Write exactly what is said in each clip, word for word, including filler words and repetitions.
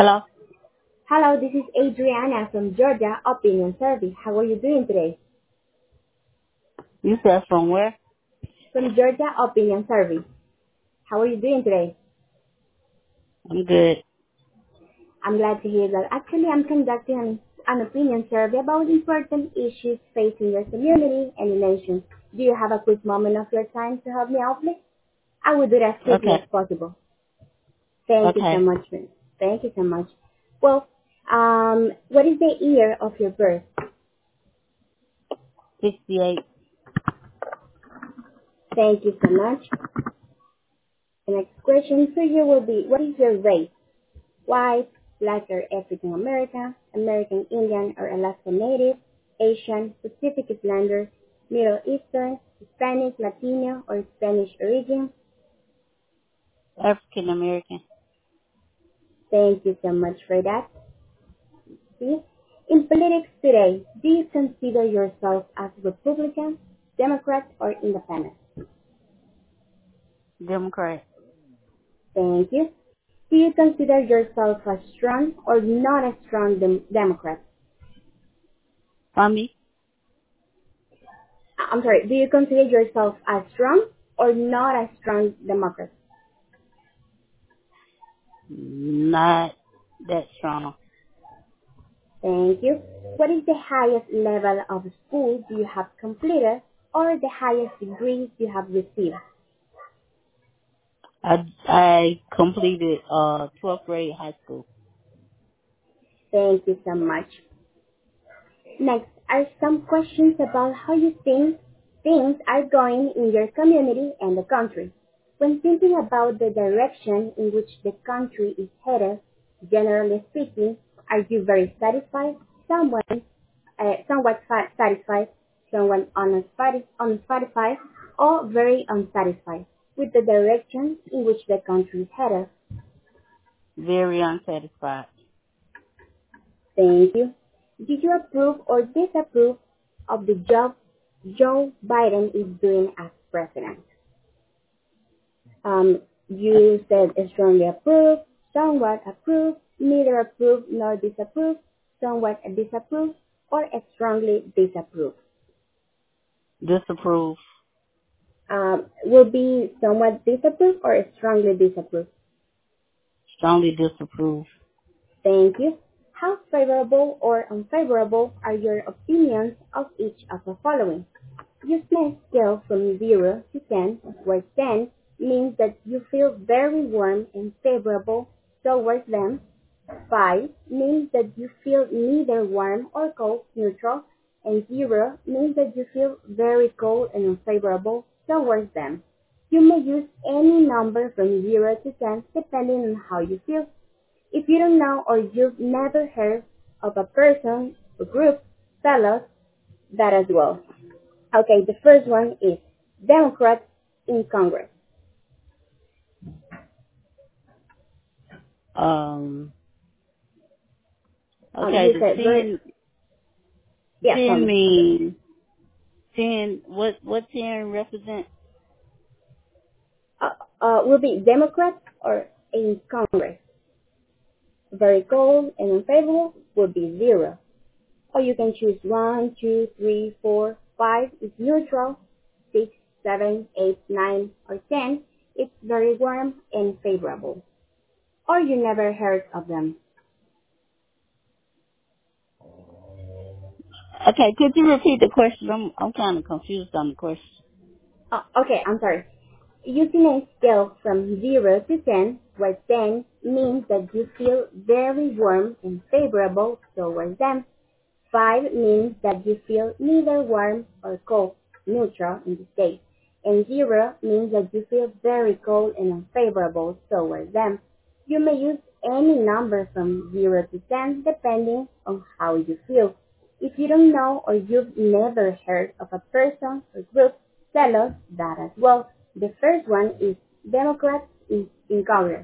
Hello? Hello, this is Adriana from Georgia Opinion Service. How are you doing today? You said from where? From Georgia Opinion Service. How are you doing today? I'm good. I'm glad to hear that. Actually, I'm conducting an, an opinion survey about important issues facing your community and the nation. Do you have a quick moment of your time to help me out, please? I will do it as quickly as Okay. possible. Thank you so Okay. much, ma'am. Thank you so much. Well, um, what is the year of your birth? sixty-eight. Thank you so much. The next question for you will be, what is your race? White, Black or African American, American Indian or Alaska Native, Asian, Pacific Islander, Middle Eastern, Hispanic, Latino, or Spanish origin. African American. Thank you so much for that. See? In politics today, do you consider yourself as Republican, Democrat, or Independent? Democrat. Thank you. Do you consider yourself a strong or not a strong dem- Democrat? Mommy? I'm sorry, do you consider yourself a strong or not a strong Democrat? Not that strong. Thank you. What is the highest level of school you have completed or the highest degree you have received? I, I completed uh twelfth grade high school. Thank you so much. Next are some questions about how you think things are going in your community and the country. When thinking about the direction in which the country is headed, generally speaking, are you very satisfied, someone, uh, somewhat fa- satisfied, someone unsatisfied, unsatisfied, or very unsatisfied with the direction in which the country is headed? Very unsatisfied. Thank you. Did you approve or disapprove of the job Joe Biden is doing as president? Um, you said strongly approve, somewhat approve, neither approve nor disapprove, somewhat disapprove, or strongly disapprove. Disapprove. Um, will be somewhat disapprove or strongly disapprove. Strongly disapprove. Thank you. How favorable or unfavorable are your opinions of each of the following? Use my scale from zero to ten, where ten means that you feel very warm and favorable towards them. five means that you feel neither warm or cold, neutral. And zero means that you feel very cold and unfavorable towards them. You may use any number from zero to ten depending on how you feel. If you don't know or you've never heard of a person or group, tell us that as well. Okay, the first one is Democrats in Congress. Um Um, okay, you the said very, ten yeah, tell ten me. means ten what what ten represent? Uh, uh, will be Democrats or in Congress. Very cold and unfavorable would be zero. Or you can choose one, two, three, four, five is neutral, six, seven, eight, nine, or ten. It's very warm and favorable. Or you never heard of them. Okay, could you repeat the question? I'm I'm kinda confused on the question. Oh, okay, I'm sorry. Using a scale from zero to ten, where ten means that you feel very warm and favorable towards them. five means that you feel neither warm or cold, neutral in this case. And zero means that you feel very cold and unfavorable towards them. You may use any number from zero to ten depending on how you feel. If you don't know or you've never heard of a person or group, tell us that as well. The first one is Democrats in, in Congress.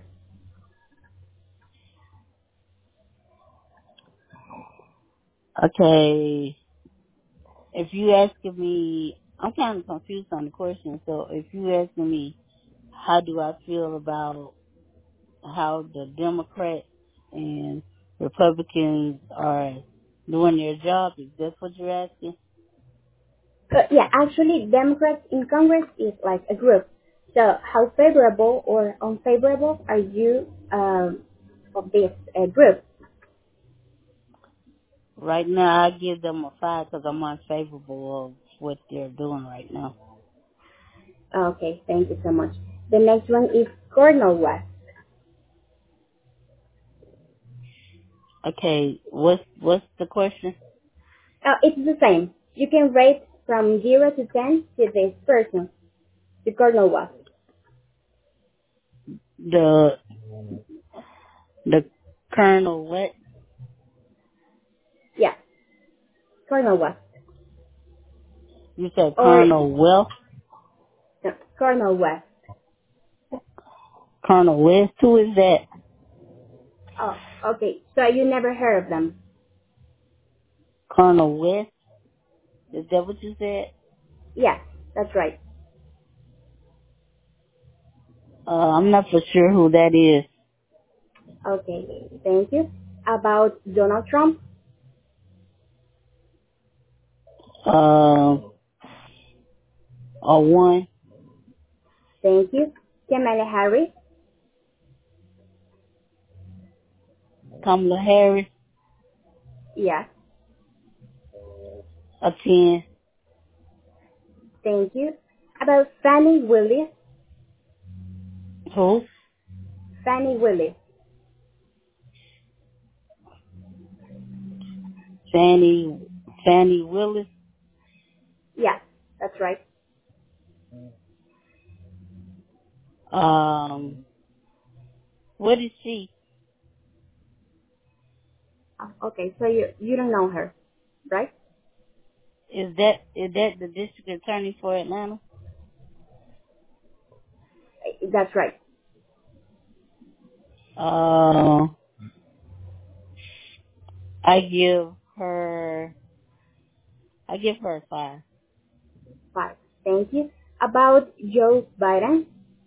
Okay. If you asking me, I'm kind of confused on the question. So if you asking me, how do I feel about how the Democrats and Republicans are doing their job. Is that what you're asking? Uh, yeah, actually, Democrats in Congress is like a group. So, how favorable or unfavorable are you um, of this uh, group? Right now, I give them a five because I'm unfavorable of what they're doing right now. Okay, thank you so much. The next one is Cornel West. Okay, what's what's the question? Uh, it's the same. You can rate from zero to ten to this person, to Cornel West. The the Colonel what? Yeah, Cornel West. You said Or Colonel Wealth, no, Cornel West. Colonel West. Who is that? Oh, okay. So you never heard of them? Colonel West. Is that what you said? Yes, that's right. Uh, I'm not for sure who that is. Okay, thank you. About Donald Trump? Uh, a one. Thank you. Kamala Harris? Kamala Harris. Yes, A ten. thank you. About Fannie Willis? Who? Fannie Willis. Fannie Fannie Willis. Yes, that's right. Um, what is she? Oh, okay, so you you don't know her, right? Is that is that the district attorney for Atlanta? Eh, That's right. Uh, I give her I give her a five. Five. Thank you. About Joe Biden?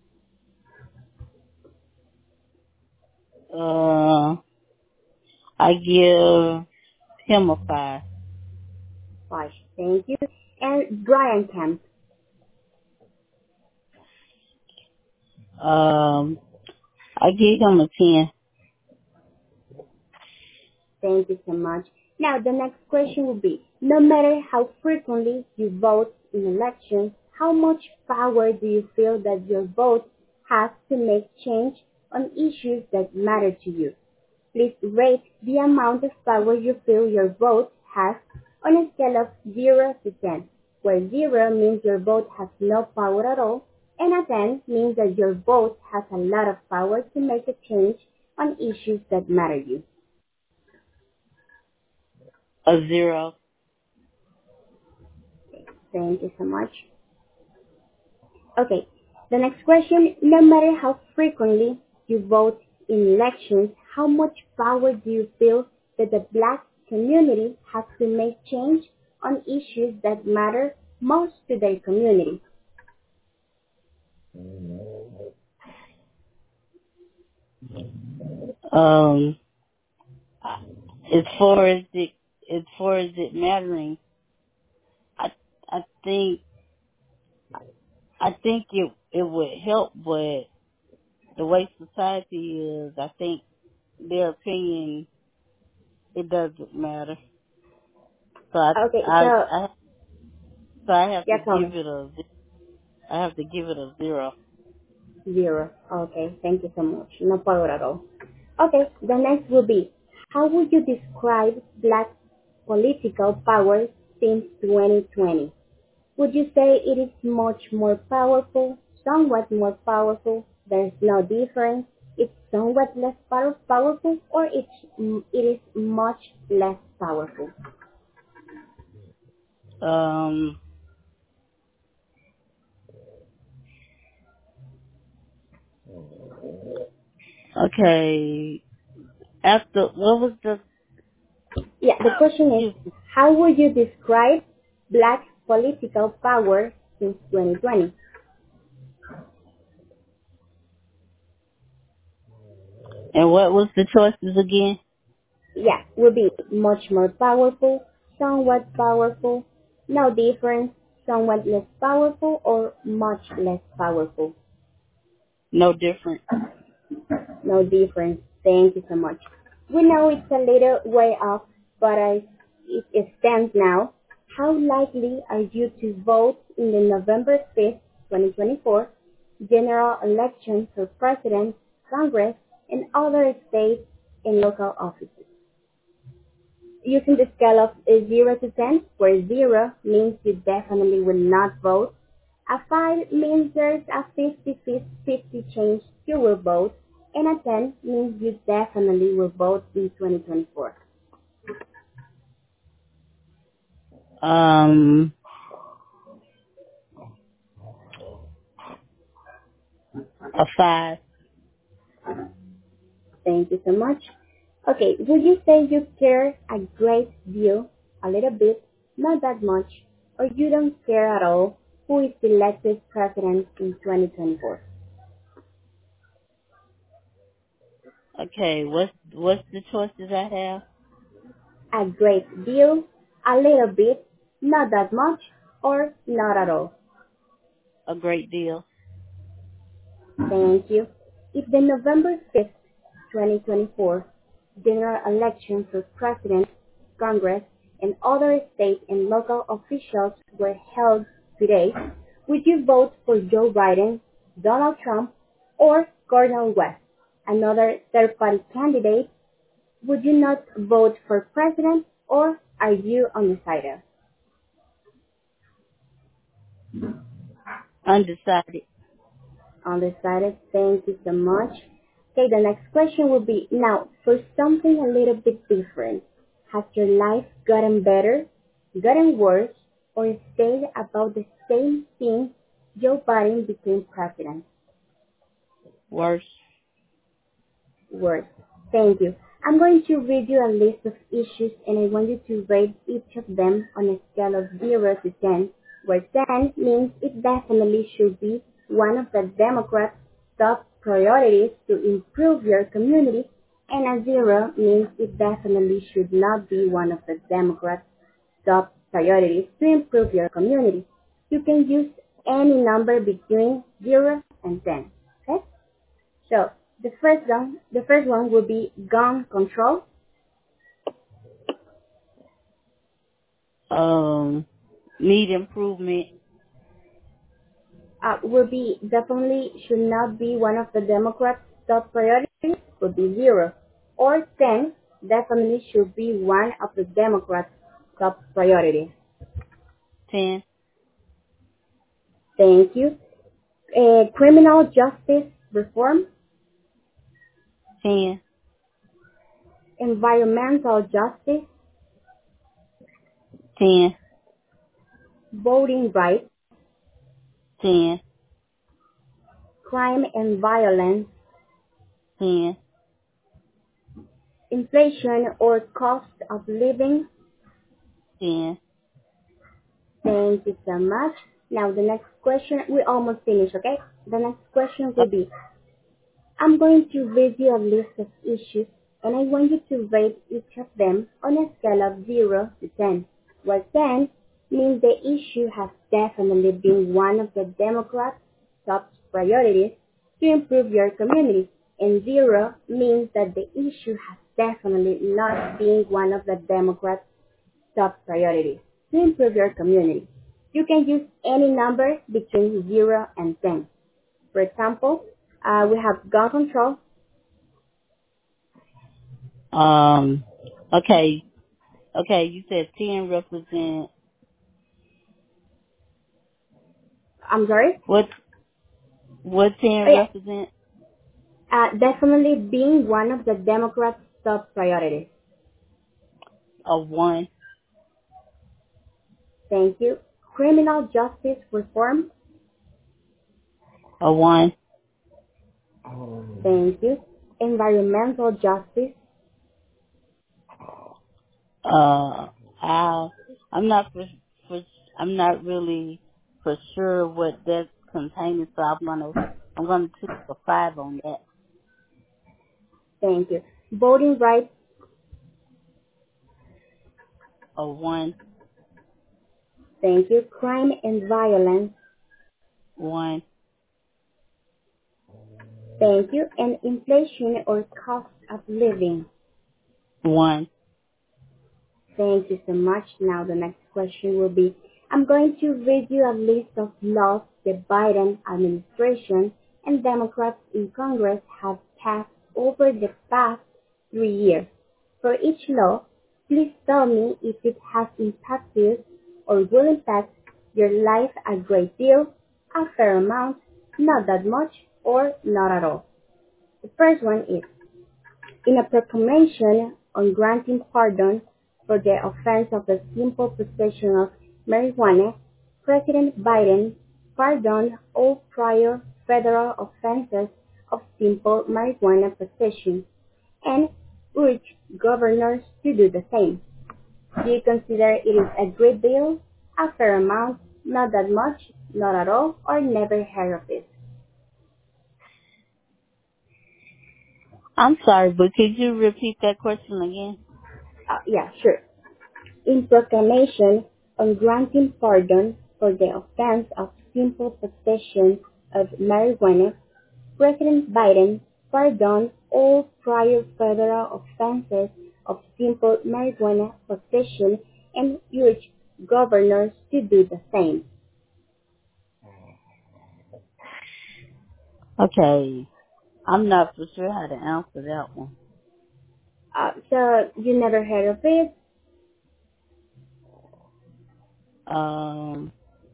Uh, I give him a five. Five. Thank you. And Brian Kemp? Um, I give him a ten. Thank you so much. Now, the next question will be, no matter how frequently you vote in elections, how much power do you feel that your vote has to make change on issues that matter to you? Please rate the amount of power you feel your vote has on a scale of zero to ten, where zero means your vote has no power at all, and a ten means that your vote has a lot of power to make a change on issues that matter to you. A zero. Thank you so much. Okay, the next question, no matter how frequently you vote in elections, how much power do you feel that the black community has to make change on issues that matter most to their community? Um, as far as it as far as it mattering, I I think I think it it would help, but the way society is, I think their opinion it doesn't matter. So I Okay, I, so, I so I have to yeah, tell give me. it a I have to give it a zero. Zero. Okay, thank you so much. No power at all. Okay, the next will be, how would you describe black political power since twenty twenty? Would you say it is much more powerful, somewhat more powerful, there's no difference, it's somewhat less power- powerful, or it's, mm, it is much less powerful? Um. Okay. After what was the? Yeah, the question is, Excuse me. how would you describe black political power since twenty twenty? And what was the choices again? Yeah, will be much more powerful, somewhat powerful, no difference, somewhat less powerful, or much less powerful. No different. No difference. Thank you so much. We know it's a little way off, but as it stands now, how likely are you to vote in the November fifth, twenty twenty-four general election for president, Congress, and other state and local offices? Using the scale of uh, zero to ten, where zero means you definitely will not vote, a five means there's a fifty-fifty chance you will vote, and a ten means you definitely will vote in twenty twenty-four. Um, a five. Thank you so much. Okay, would you say you care a great deal, a little bit, not that much, or you don't care at all who is elected president in twenty twenty-four? Okay, what's what's the choices I have? A great deal, a little bit, not that much, or not at all? A great deal. Thank you. If the November fifth, twenty twenty-four general election for President, Congress, and other state and local officials were held today, would you vote for Joe Biden, Donald Trump, or Cornel West, another third-party candidate? Would you not vote for president, or are you undecided? Undecided. Undecided. Thank you so much. Okay, the next question will be, now, for something a little bit different. Has your life gotten better, gotten worse, or stayed about the same thing Joe Biden became president? Worse. Worse. Thank you. I'm going to read you a list of issues and I want you to rate each of them on a scale of zero to ten, where ten means it definitely should be one of the Democrats' top priorities to improve your community, and a zero means it definitely should not be one of the Democrats' top priorities to improve your community. You can use any number between zero and ten. Okay? So the first one, the first one will be gun control. Um, need improvement. Uh, will be definitely should not be one of the Democrats' top priorities. Would be zero, or ten. Definitely should be one of the Democrats' top priorities. Ten. Thank you. Uh, criminal justice reform, Ten. environmental justice, Ten. voting rights, Ten. crime and violence, Ten. inflation or cost of living. Ten. Thank you so much. Now the next question, we almost finished, okay? The next question Uh, will be, I'm going to read you a list of issues and I want you to rate each of them on a scale of zero to ten, where ten means the issue has definitely been one of the Democrats' top priorities to improve your community, and zero means that the issue has definitely not been one of the Democrats' top priorities to improve your community. You can use any number between zero and ten. For example, uh, we have gun control. Um, okay. Okay, you said ten represent I'm sorry. what? What ten Oh, yeah. represent? Uh, definitely being one of the Democrats' top priorities. A one. Thank you. Criminal justice reform. A one. Thank you. Environmental justice. Uh, I I'm not for, for I'm not really for sure what that's containing, so I'm gonna I'm gonna choose a five on that. Thank you. Voting rights. A one. Thank you. Crime and violence. One. Thank you. And inflation or cost of living. One. Thank you so much. Now the next question will be, I'm going to read you a list of laws the Biden administration and Democrats in Congress have passed over the past three years. For each law, please tell me if it has impacted or will impact your life a great deal, a fair amount, not that much, or not at all. The first one is, in a proclamation on granting pardon for the offense of the simple possession of marijuana, President Biden pardoned all prior federal offenses of simple marijuana possession and urged governors to do the same. Do you consider it is a great deal, a fair amount, not that much, not at all, or never heard of it? I'm sorry, but could you repeat that question again? Uh, yeah, sure. In proclamation on granting pardon for the offense of simple possession of marijuana, President Biden pardoned all prior federal offenses of simple marijuana possession and urged governors to do the same. Okay. I'm not for sure how to answer that one. Uh, so you never heard of it? Um,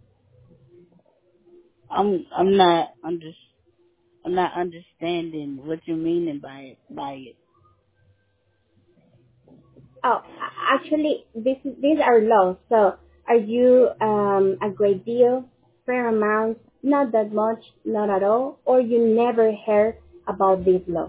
I'm I'm not under I'm not understanding what you're meaning by it by it. Oh, a- actually, this, these are laws. So are you um, a great deal, fair amount, not that much, not at all, or you never heard about these laws?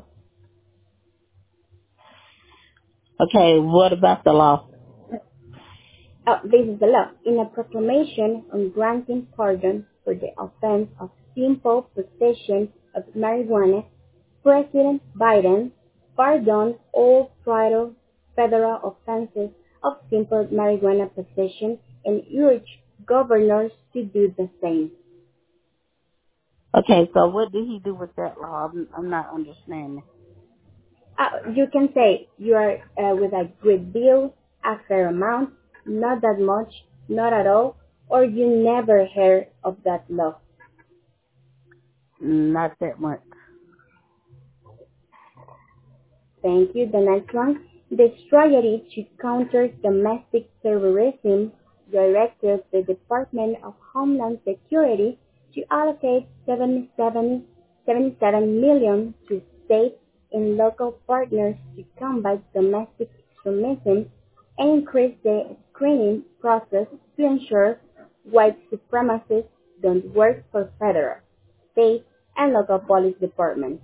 Okay, what about the law? Oh, this is the law. In a proclamation on granting pardon for the offense of simple possession of marijuana, President Biden pardoned all prior federal offenses of simple marijuana possession and urged governors to do the same. Okay, so what did he do with that law? I'm, I'm not understanding. Uh, you can say you are uh, with a great deal, a fair amount, not that much, not at all, or you never heard of that law. Not that much. Thank you. The next one. The strategy to counter domestic terrorism directed the Department of Homeland Security to allocate seventy-seven, seventy-seven million to state and local partners to combat domestic extremism and increase the screening process to ensure white supremacists don't work for federal, state, and local police departments.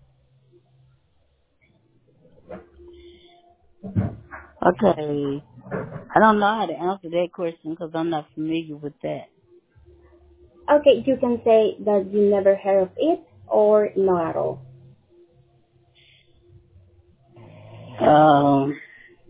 Okay, I don't know how to answer that question because I'm not familiar with that. Okay, you can say that you never heard of it or not at all. Um,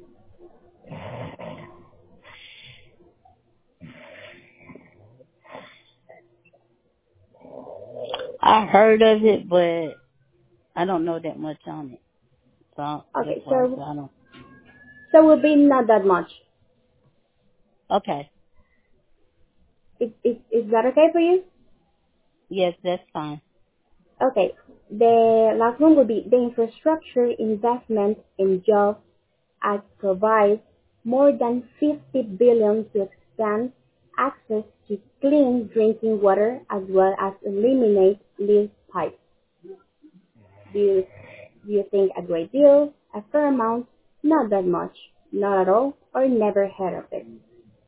I heard of it, but I don't know that much on it. So that's Okay, why I said so I don't. so will be not that much. Okay, Is, is, is that okay for you? yes, that's fine. Okay, the last one will be the Infrastructure Investment and Jobs Act provides more than fifty billion dollars to expand access to clean drinking water as well as eliminate lead pipes. Do you, do you think a great deal, a fair amount, not that much, not at all, or never heard of it?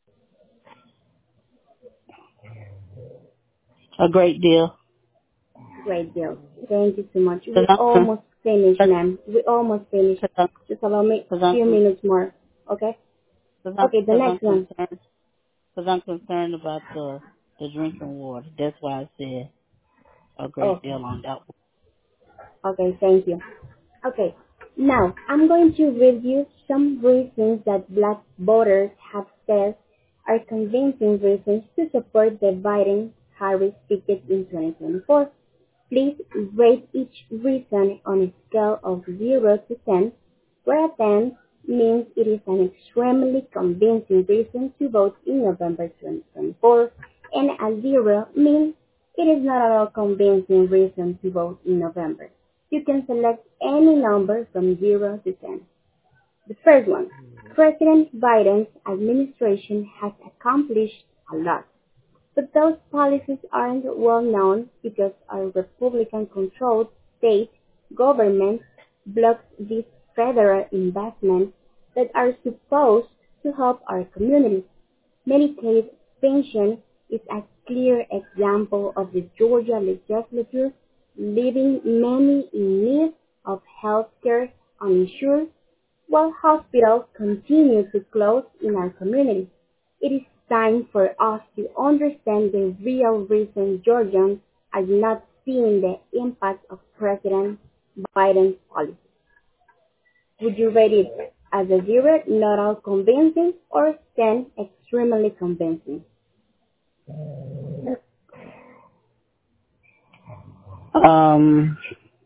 A great deal. Great deal. Thank you so much. Cause We I'm, almost finished, cause, ma'am. We almost finished. cause I'm, Just allow me cause a few I'm, minutes more. Okay? cause I'm, Okay, the cause I'm next one. concerned. Cause I'm concerned about the the drinking water. That's why I said a great Oh, deal on that one. okay, thank you. Okay. Now, I'm going to read you some reasons that black voters have said are convincing reasons to support the Biden-Harris ticket in twenty twenty-four. Please rate each reason on a scale of zero to ten, where a ten means it is an extremely convincing reason to vote in November twenty twenty-four, and a zero means it is not at all convincing reason to vote in November. You can select any number from zero to ten. The first one, President Biden's administration has accomplished a lot. But those policies aren't well known because our Republican-controlled state government blocks these federal investments that are supposed to help our communities. Medicaid expansion is a clear example of the Georgia legislature leaving many in need of health care uninsured while hospitals continue to close in our communities. It is time for us to understand the real reason Georgians are not seeing the impact of President Biden's policy. Would you rate it as a zero, not all convincing, or ten, extremely convincing? Um,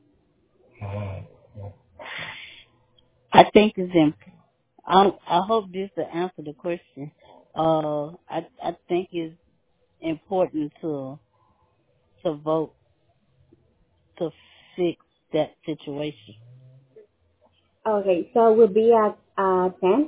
I think it's in. I I hope this will answer the question. Uh, I I think it's important to to vote to fix that situation. Okay, so we'll be at uh, ten.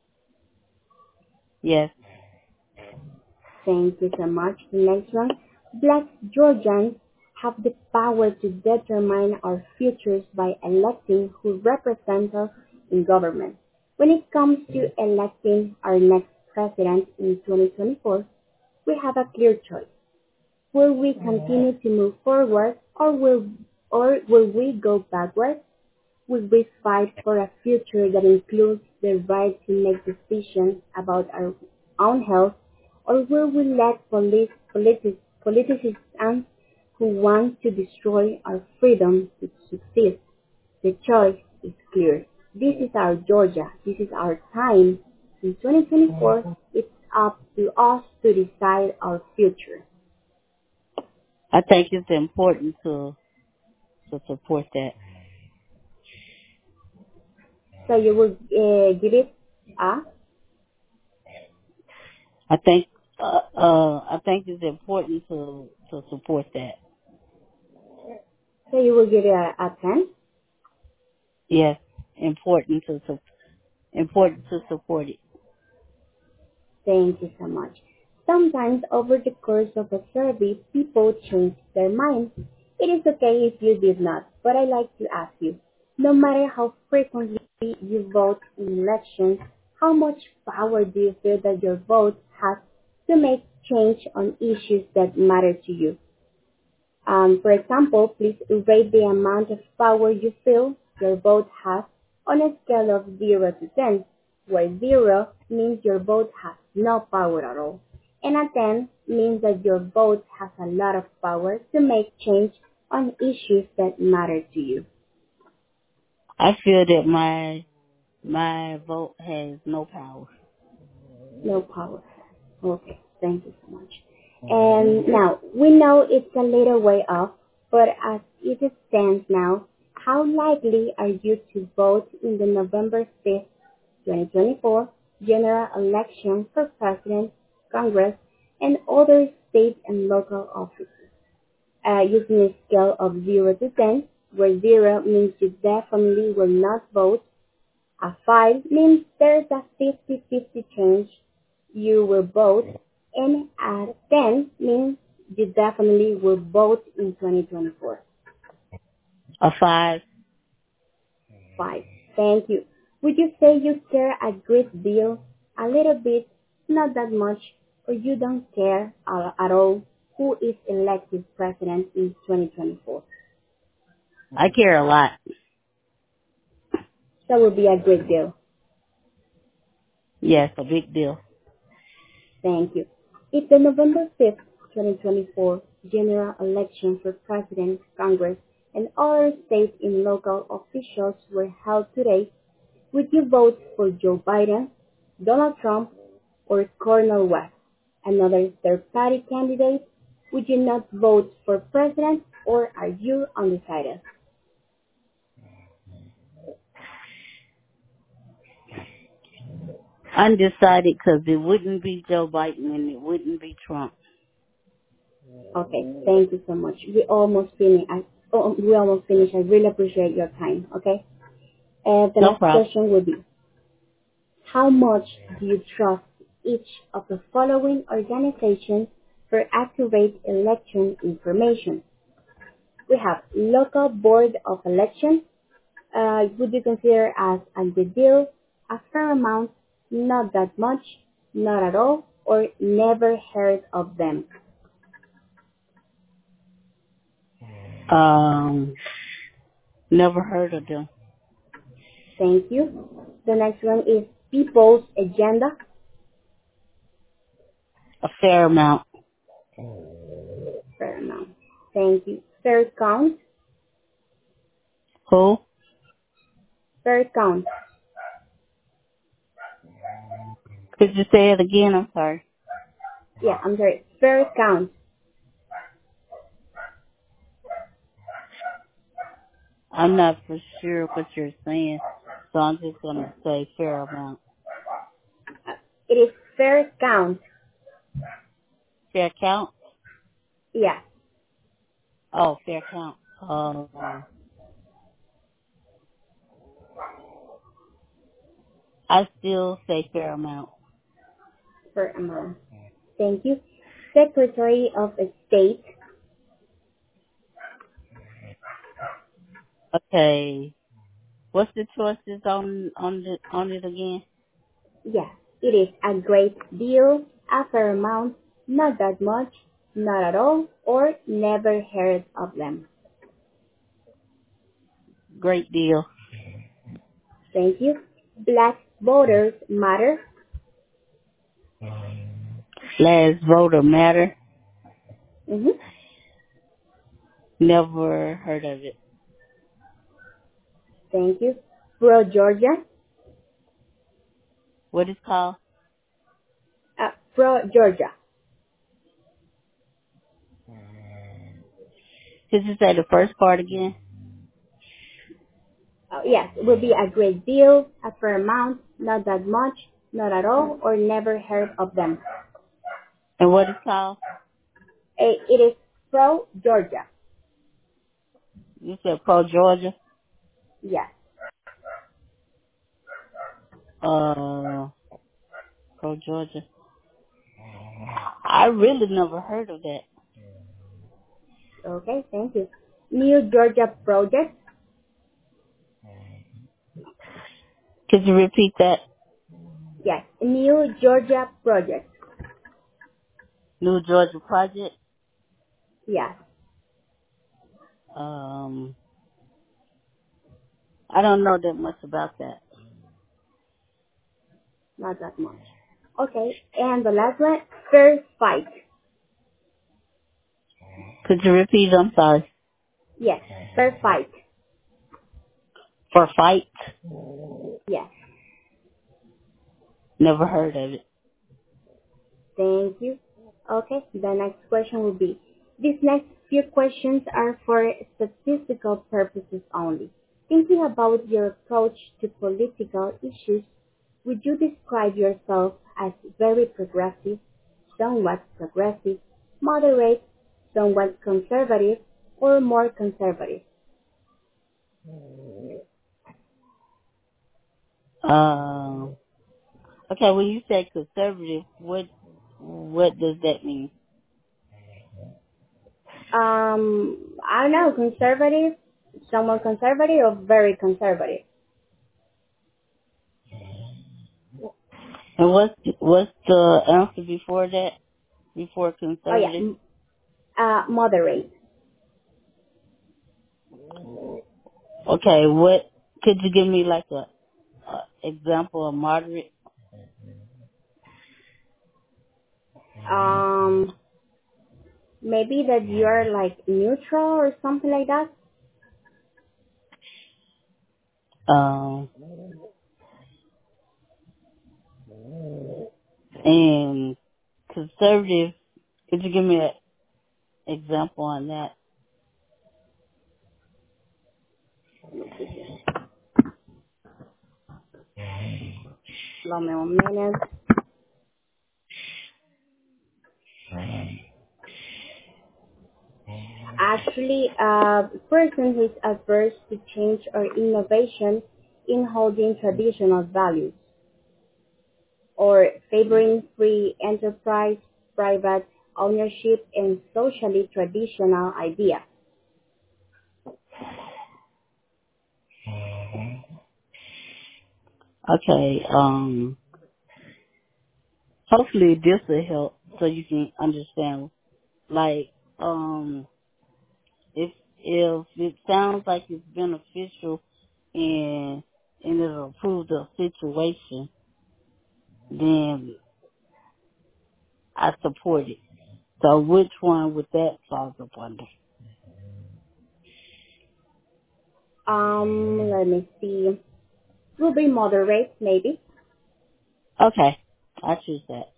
Yes. Thank you so much. The next one. Black Georgians have the power to determine our futures by electing who represents us in government. When it comes to electing our next president in twenty twenty-four, we have a clear choice. Will we continue to move forward or will, or will we go backwards? Will we fight for a future that includes the right to make decisions about our own health, or will we let polit- politi- politicians who want to destroy our freedom to succeed? The choice is clear. This is our Georgia. This is our time. In twenty twenty-four, it's up to us to decide our future. I think it's important to to support that. So you will uh, give it a? I think uh, uh I think it's important to to support that. So you will give it a, a ten? Yes, important to su- important to support it. Thank you so much. Sometimes over the course of a survey, people change their minds. It is okay if you did not, but I like to ask you, no matter how frequently you vote in elections, how much power do you feel that your vote has to make change on issues that matter to you? Um, for example, please rate the amount of power you feel your vote has on a scale of zero to ten, where zero means your vote has no power at all, and a ten means that your vote has a lot of power to make change on issues that matter to you. I feel that my my vote has no power. No power. Okay, thank you so much. And now, we know it's a little way off, but as it stands now, how likely are you to vote in the November fifth, twenty twenty-four general election for President, Congress, and other state and local offices? Uh, using a scale of zero to ten, where zero means you definitely will not vote, a five means there's a fifty-fifty chance you will vote, and a ten means you definitely will vote in twenty twenty-four. A five. Five. Thank you. Would you say you care a great deal, a little bit, not that much, or you don't care uh, at all who is elected president in twenty twenty-four? I care a lot. That would be a great deal. Yes, a big deal. Thank you. If the November fifth, twenty twenty-four general election for President, Congress, and other state and local officials were held today, would you vote for Joe Biden, Donald Trump, or Cornel West, another third-party candidate? Would you not vote for president, or are you undecided? Undecided because it wouldn't be Joe Biden and it wouldn't be Trump. Okay, thank you so much. We almost finished. I, oh, we almost finished. I really appreciate your time. Okay, and the No next problem. question would be: how much do you trust each of the following organizations for accurate election information? We have local board of election. Uh, would you consider as a good deal, a fair amount, not that much, not at all, or never heard of them? Um, never heard of them. Thank you. The next one is People's Agenda. A fair amount. Fair amount. Thank you. Fair Count. Who? Fair Count. Could you say it again? I'm sorry. Yeah, I'm sorry. Fair Count. I'm not for sure what you're saying, so I'm just going to say fair amount. Uh, it is Fair Count. Fair count? Yeah. Oh, fair count. Uh, I still say fair amount. Fair amount. Thank you. Secretary of State. Okay. What's the choices on on the on it again? Yes, it is a great deal, a fair amount, not that much, not at all, or never heard of them. Great deal. Thank you. Black voters matter. Last voter matter. Mm-hmm. Never heard of it. Thank you. Pro Georgia. What is called? Uh, Pro Georgia. Could you say the first part again? Uh, yes, it will be a great deal, a fair amount, not that much, not at all, or never heard of them. And what is called? Uh, it is Pro Georgia. You said pro Georgia. Yes. Uh, pro Georgia. I really never heard of that. Okay, thank you. New Georgia Project. Could you repeat that? Yes, New Georgia Project. New Georgia Project. Yes, Um, I don't know that much about that. not that much. Okay, and the last one, Fair Fight. Could you repeat? I'm sorry. Yes, Fair Fight. For fight? Yes, Never heard of it. thank you. Okay, the next question will be, these next few questions are for statistical purposes only. Thinking about your approach to political issues, would you describe yourself as very progressive, somewhat progressive, moderate, somewhat conservative, or more conservative? Um, okay, when you say conservative, what what does that mean? Um, I don't know, conservative, somewhat conservative, or very conservative? And what's what's the answer before that? Before Oh yeah, conservative? m- uh, moderate. Okay, what could you give me like a, a example of moderate? Um, maybe that you're like neutral or something like that. Um, and conservative, could you give me an example on that? Allow me one minute. Actually, a person who is averse to change or innovation in holding traditional values or favoring free enterprise, private ownership, and socially traditional ideas. Okay, um, hopefully this will help so you can understand. Like, um, if if it sounds like it's beneficial and and it'll improve the situation, then I support it. So which one would that fall up under? Um, let me see. Will be moderate, maybe. Okay, I choose that.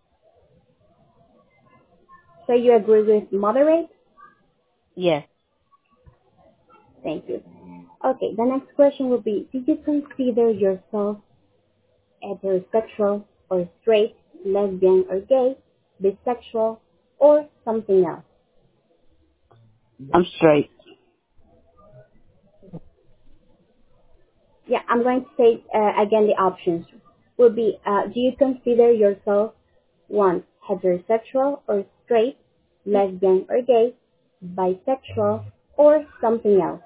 So you agree with moderate? Yes, Thank you. Okay, the next question would be, do you consider yourself heterosexual or straight, lesbian or gay, bisexual, or something else? I'm straight. Yeah, I'm going to say uh, again the options would be, uh, do you consider yourself one, heterosexual or straight, lesbian or gay, bisexual, or something else?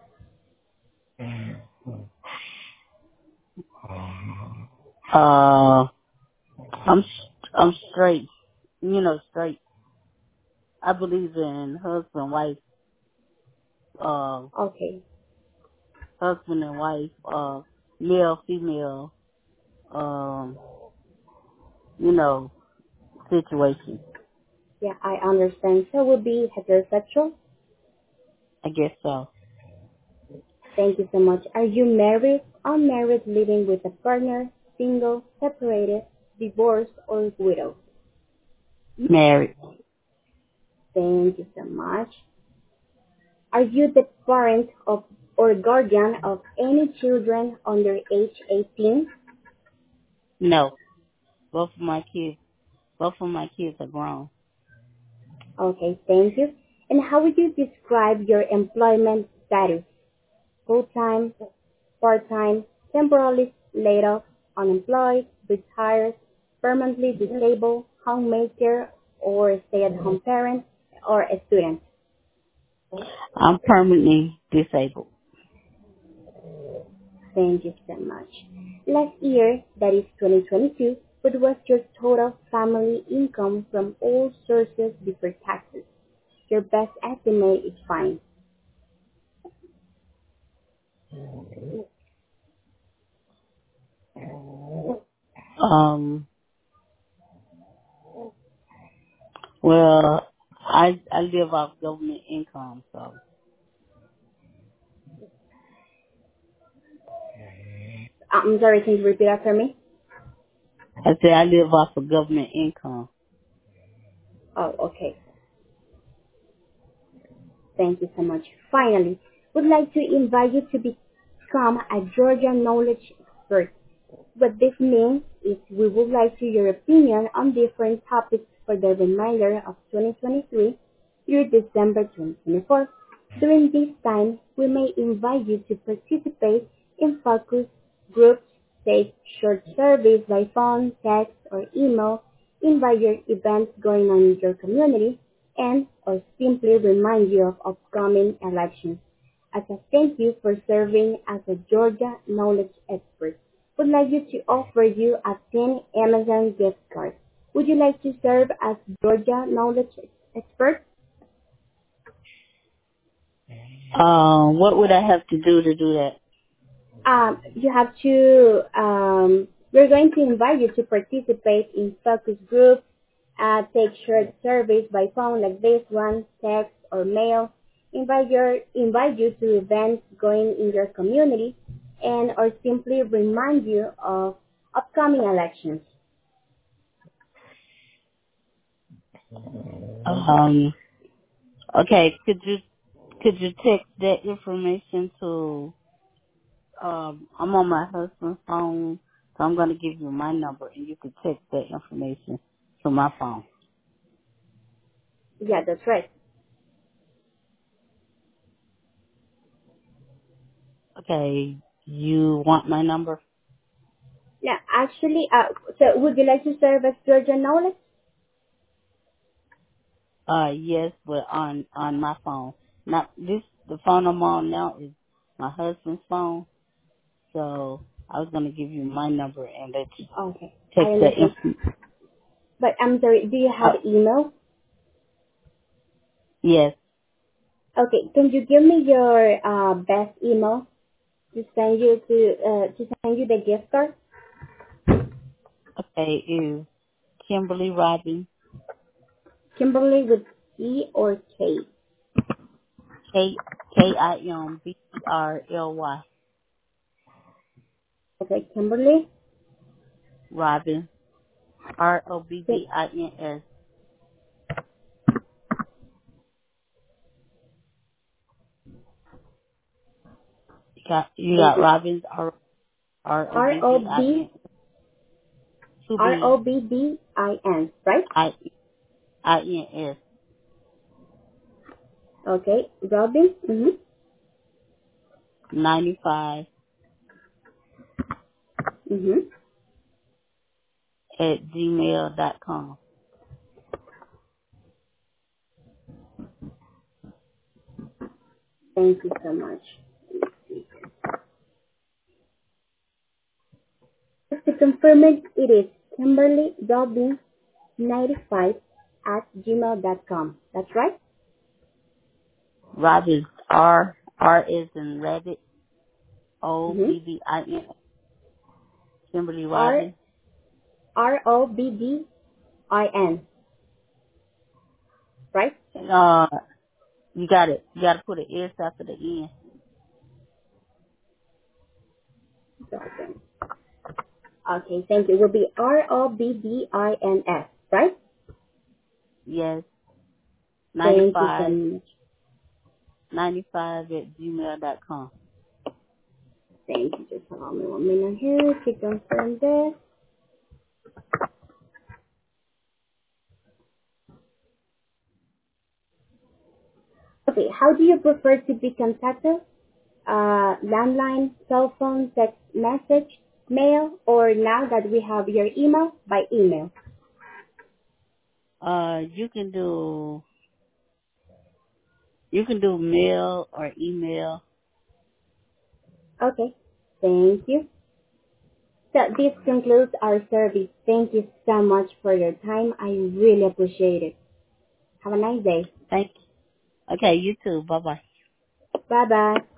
Uh, I'm I'm straight. You know, straight. I believe in husband, wife, uh, Okay, husband and wife, uh, male, female, um, you know, situation. yeah, I understand. So would be heterosexual. I guess so. Thank you so much. Are you married, unmarried, living with a partner, single, separated, divorced, or widow? Married. Thank you so much. Are you the parent of or guardian of any children under age eighteen? No. Both of my kids, both of my kids are grown. Okay, thank you. And how would you describe your employment status? Full-time, part-time, temporarily laid off, unemployed, retired, permanently disabled, homemaker, or stay-at-home parent, or a student? I'm permanently disabled. Thank you so much. Last year, that is twenty twenty-two, what was your total family income from all sources before taxes? Your best estimate is fine. Um, well, I I live off government income, so I'm sorry, can you repeat after me? I say I live off of government income. Oh, okay. Thank you so much. Finally, would like to invite you to become a Georgia knowledge expert. What this means is we would like to hear your opinion on different topics for the remainder of twenty twenty-three through December twenty twenty-four. During this time, we may invite you to participate in focus groups, take short surveys by phone, text, or email, invite your events going on in your community, and or simply remind you of upcoming elections. As a thank you for serving as a Georgia knowledge expert, would like you to offer you a ten Amazon gift card. Would you like to serve as Georgia knowledge expert? Um, what would I have to do to do that? Um, you have to, um, we're going to invite you to participate in focus groups, uh, take short surveys by phone like this one, text or mail, invite your, invite you to events going in your community, and or simply remind you of upcoming elections? Um. Okay. Could you could you text that information to? Um. I'm on my husband's phone, so I'm gonna give you my number, and you can text that information to my phone. Yeah, that's right. Okay. You want my number? Now, actually, uh, so would you like to serve as Georgia Knowledge? Uh. Yes, but on on my phone. Not this. The phone I'm on now is my husband's phone. So I was gonna give you my number and let you Okay, I text that understand. info. But I'm sorry, do you have Uh, email? yes. Okay, can you give me your uh, best email to send you to uh, to send you the gift card? Okay. Is Kimberly Robin Kimberly with E or K? K K I M B R L Y Okay, Kimberly. Robin R O B Ki- B I N S. You got you Thank got you. Robin's R R O R B O B I B N two R O B B B I N, right? I I N S Okay, Robin. Mm-hmm. ninety five Mm-hmm. at gmail dot com. Thank you so much. Just to confirm it, it is Kimberly Robin ninety-five at gmail dot com. That's right? Robin's R R is in rabbit O Mm-hmm. B B I N Kimberly R Robin. R O B B I N, right? Uh, you got it. You got to put an S after the N. Robin. Okay, thank you. It will be R O B B I N S, right? Yes, Thank you so ninety-five, much. ninety-five at gmail dot com. Thank you. Just allow me one minute here to confirm this. Okay, how do you prefer to be contacted? Uh, landline, cell phone, text message, mail, or now that we have your email, by email? Uh, you can do you can do mail or email. Okay, thank you. So this concludes our service. Thank you so much for your time. I really appreciate it. Have a nice day. Thank you. Okay, you too. Bye bye. Bye bye.